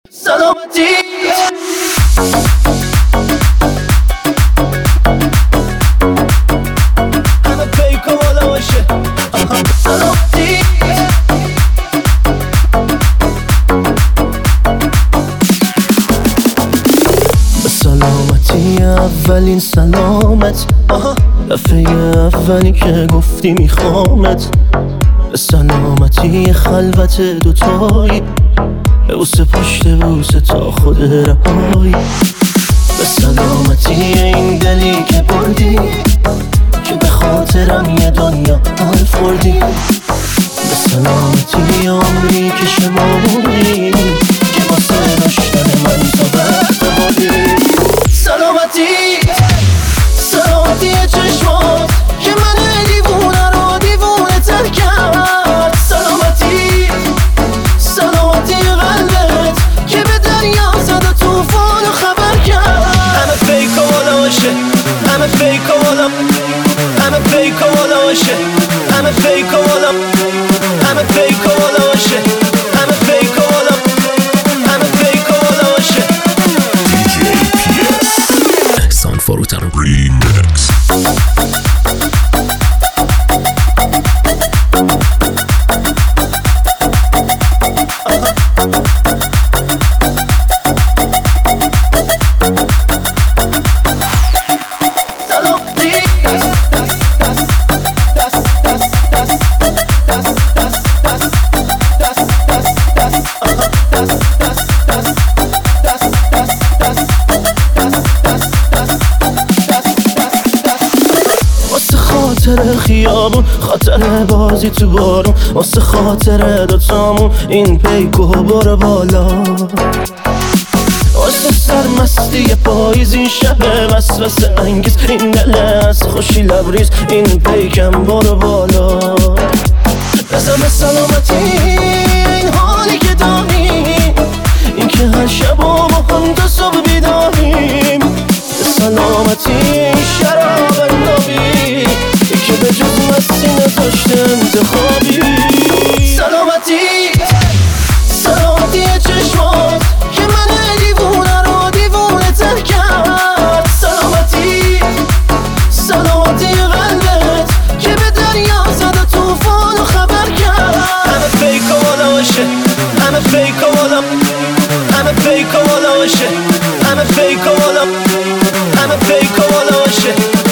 سلامتی همه پیک و بالا باشه سلامتی به سلامتی اولین سلامت دفعه اولی که گفتی میخوامت به سلامتی خلوت دوتایی به بوسه پشت بوسه تا خود رهایی به سلامتی این دلی که بردی که به خاطرم یه دنیا حال خوردی به سلامتی عمری که شمردی که واسه داشتن من تا وقت بودی سلامتی سلامتی چشمات که من دیوونه رو دیوونه تر کرد سلامتی سلامتی قلبت که به دریا زد و توفان و خبر کرد همه فیک و بالا باشه همه فیک و بالا همه فیک و بالا باشه همه فیک و بالا همه فیک و بالا باشه همه فیک و بالا همه فیک و بالا باشه DJ PS احسان فروتن ریمکس خاطر خیابون خاطر بازی تو بارون واسه خاطر دوتامون این پیکو برو بالا واسه سرمستی پاییز این شب وسوسه انگیز این دل از خوشی لبریز این پیکم برو بالا بزن به سلامتی این حالی که داریم این که هر شب و با هم تا صبح بیداریم به سلامتی این شراب نابی که به جز مستی نداشته انتخابی سلامتی سلامتی چشمات که من دیوونه رو دیوونه تر کرد سلامتی سلامتی قلبت که به دریا زد و توفان و خبر کرد همه فیک و بالا باشه همه فیک و بالا همه فیک و بالا باشه همه فیک و بالا همه فیک و بالا باشه